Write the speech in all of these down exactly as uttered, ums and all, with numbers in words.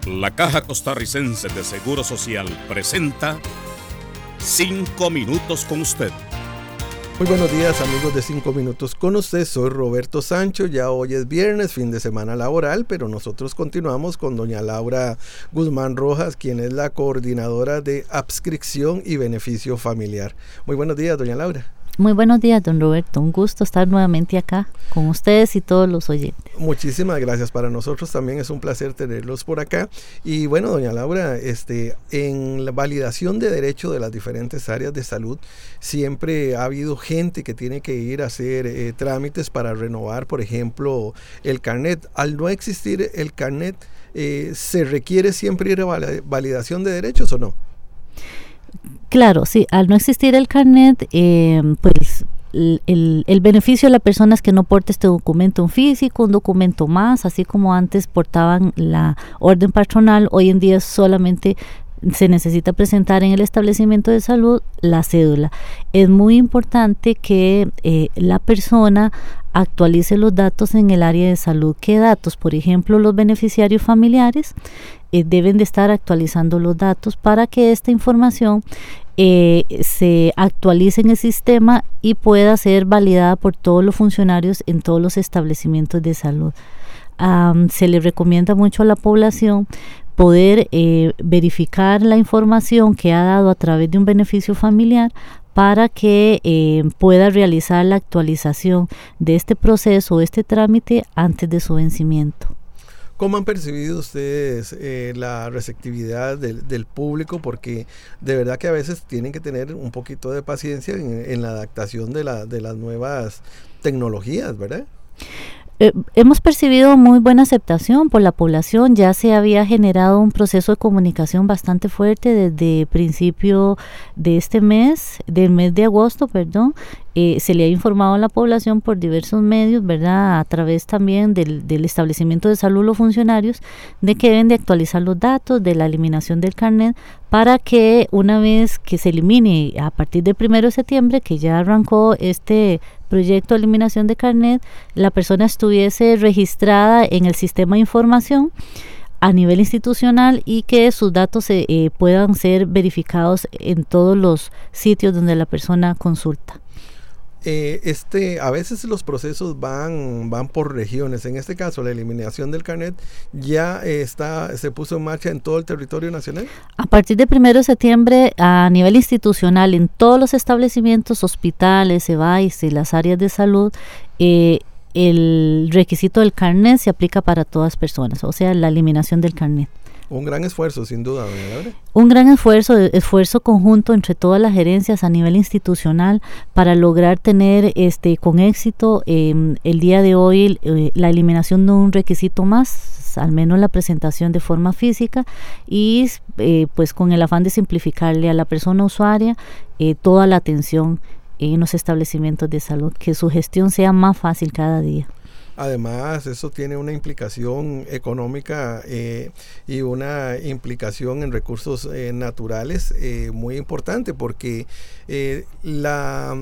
La Caja Costarricense de Seguro Social presenta Cinco Minutos con Usted. Muy buenos días, amigos de Cinco Minutos con Usted. Soy Roberto Sancho. Ya hoy es viernes, fin de semana laboral, pero nosotros continuamos con doña Laura Guzmán Rojas, quien es la coordinadora de adscripción y beneficio familiar. Muy buenos días, doña Laura. Muy buenos días, don Roberto. Un gusto estar nuevamente acá con ustedes y todos los oyentes. Muchísimas gracias. Para nosotros también es un placer tenerlos por acá. Y bueno, doña Laura, este, en la validación de derecho de las diferentes áreas de salud, siempre ha habido gente que tiene que ir a hacer eh, trámites para renovar, por ejemplo, el carnet. Al no existir el carnet, eh, ¿se requiere siempre ir a validación de derechos o no? Claro, sí, al no existir el carnet, eh, pues el, el, el beneficio de la persona es que no porte este documento en físico, un documento más, así como antes portaban la orden patronal, hoy en día solamente se necesita presentar en el establecimiento de salud la cédula. Es muy importante que eh, la persona actualice los datos en el área de salud. ¿Qué datos? Por ejemplo, los beneficiarios familiares eh, deben de estar actualizando los datos para que esta información eh, se actualice en el sistema y pueda ser validada por todos los funcionarios en todos los establecimientos de salud. Um, se le recomienda mucho a la población poder eh, verificar la información que ha dado a través de un beneficio familiar para que eh, pueda realizar la actualización de este proceso o este trámite antes de su vencimiento. ¿Cómo han percibido ustedes eh, la receptividad del, del público? Porque de verdad que a veces tienen que tener un poquito de paciencia en, en la adaptación de, la, de las nuevas tecnologías, ¿verdad? Eh, hemos percibido muy buena aceptación por la población. Ya se había generado un proceso de comunicación bastante fuerte desde principio de este mes, del mes de agosto, perdón. Eh, se le ha informado a la población por diversos medios, ¿verdad? A través también del, del establecimiento de salud, los funcionarios, de que deben de actualizar los datos de la eliminación del carnet para que una vez que se elimine a partir del primero de septiembre, que ya arrancó este proyecto de eliminación de carnet, la persona estuviese registrada en el sistema de información a nivel institucional y que sus datos eh, eh, puedan ser verificados en todos los sitios donde la persona consulta. Eh, este, a veces los procesos van, van por regiones. En este caso, la eliminación del carnet ya eh, está, se puso en marcha en todo el territorio nacional. A partir del primero de septiembre, a nivel institucional, en todos los establecimientos, hospitales, E B A I S y las áreas de salud, eh, el requisito del carnet se aplica para todas personas, o sea, la eliminación del carnet. Un gran esfuerzo, sin duda, doña Laura. Un gran esfuerzo, esfuerzo conjunto entre todas las gerencias a nivel institucional para lograr tener este con éxito eh, el día de hoy eh, la eliminación de un requisito más, al menos la presentación de forma física, y eh, pues con el afán de simplificarle a la persona usuaria eh, toda la atención en los establecimientos de salud, que su gestión sea más fácil cada día. Además, eso tiene una implicación económica eh, y una implicación en recursos eh, naturales eh, muy importante, porque eh, la,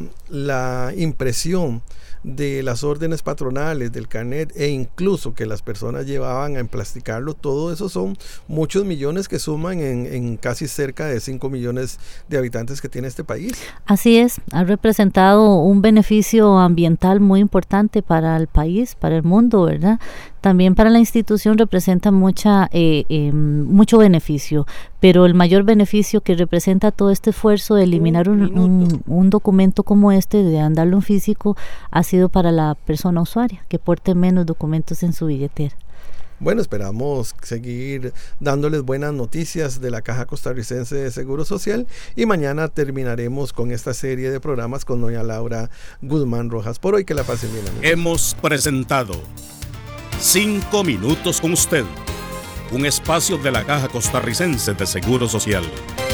la impresión de las órdenes patronales, del carnet, e incluso que las personas llevaban a emplasticarlo, todo eso son muchos millones que suman en, en casi cerca de cinco millones de habitantes que tiene este país. Así es, ha representado un beneficio ambiental muy importante para el país, para el mundo, ¿verdad? También para la institución representa mucha, eh, eh, mucho beneficio, pero el mayor beneficio que representa todo este esfuerzo de eliminar un, un, un documento como este, de andarlo en físico, ha sido para la persona usuaria, que porte menos documentos en su billetera. Bueno, esperamos seguir dándoles buenas noticias de la Caja Costarricense de Seguro Social, y mañana terminaremos con esta serie de programas con doña Laura Guzmán Rojas. Por hoy, que la pasen bien, amigos. Hemos presentado Cinco Minutos con Usted, un espacio de la Caja Costarricense de Seguro Social.